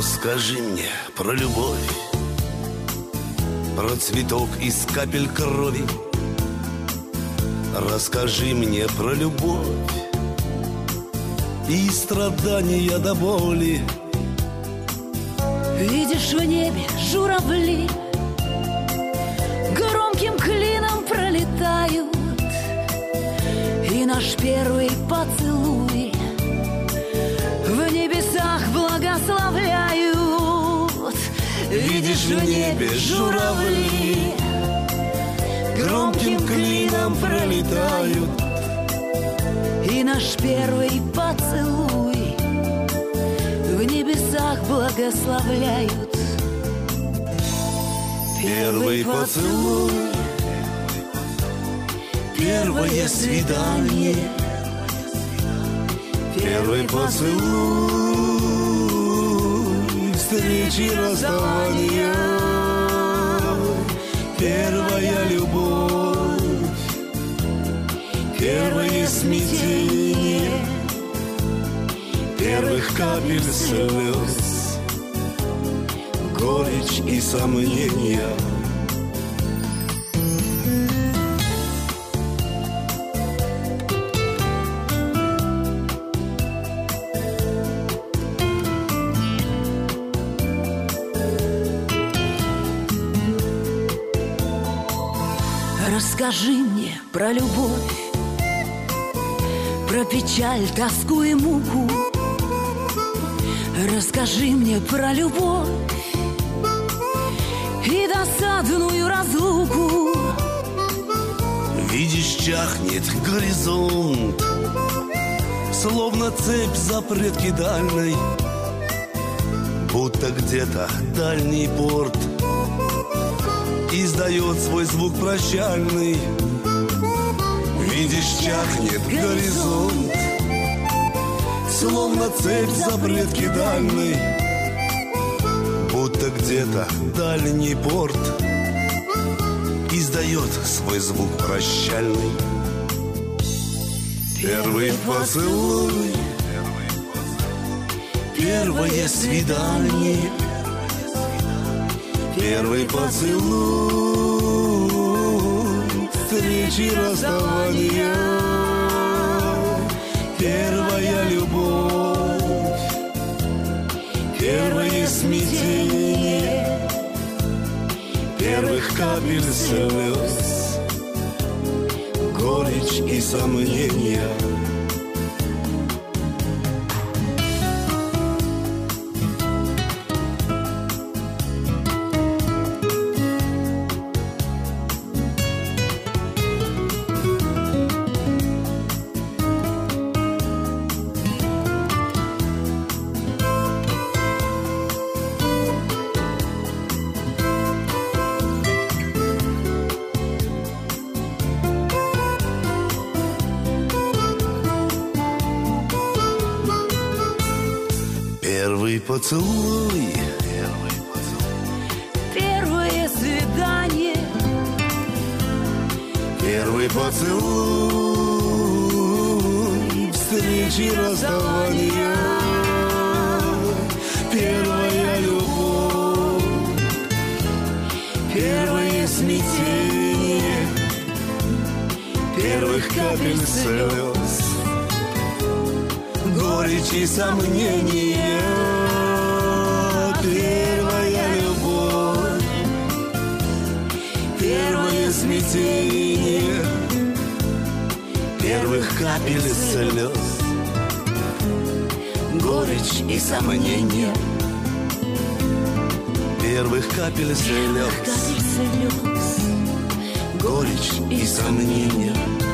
Расскажи мне про любовь, про цветок из капель крови. Расскажи мне про любовь и страдания до боли. Видишь в небе журавли, громким клином пролетают, и наш первый поцелуй в небесах благословляют. Видишь в небе журавли, громким клином пролетают, и наш первый поцелуй в небесах благословляют. Первый поцелуй, первое свидание, первый поцелуй, встречи, расставания, первая любовь, первое смятение, первых капель слез, горечь и сомнения. Расскажи мне про любовь, про печаль, тоску и муку. Расскажи мне про любовь и досадную разлуку. Видишь, чахнет горизонт, словно цепь запретки дальней, будто где-то дальний порт издает свой звук прощальный. Видишь, чахнет горизонт, словно цепь запретки дальней, будто где-то дальний порт издает свой звук прощальный. Первый поцелуй, первое свидание, первый поцелуй, встречи, расставания, первая любовь, первое смятение, первых капель слез, горечь и сомнения. Первый поцелуй, первое свидание, первый поцелуй, встречи, расставания, первая любовь, первое смятение, первых капель слез, горечь и сомнения, первая любовь, первое смятение, первых капель слез, горечь и сомнения, первых капель слез, горечь и сомнения.